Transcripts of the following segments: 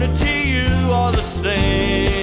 eternity you are the same.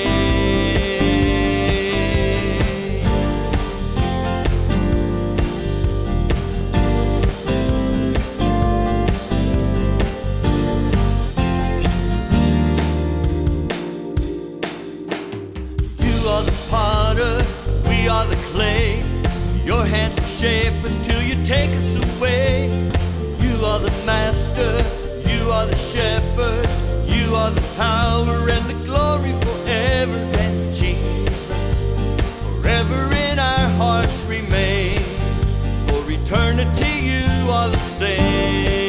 You are the potter, we are the clay. Your hands will shape us till you take us away. You are the master, you are the shepherd, you are the power and the glory forever. And Jesus, forever in our hearts remain. For eternity you are the same.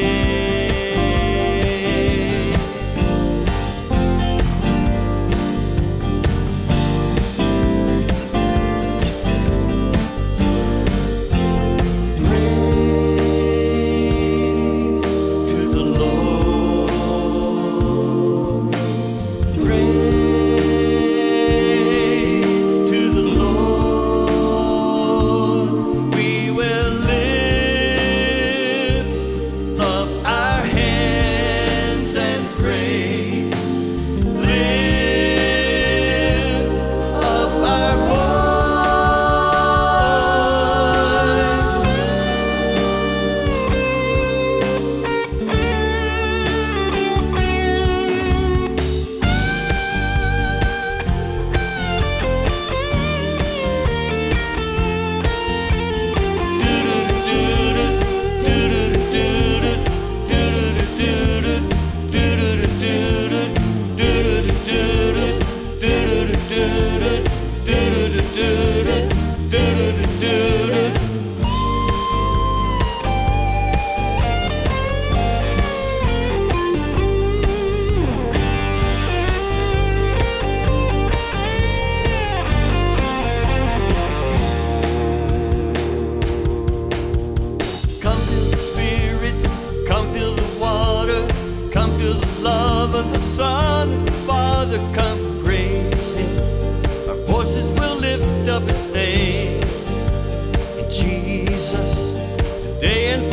The Son and the Father, come praise Him. Our voices will lift up His name. In Jesus, today and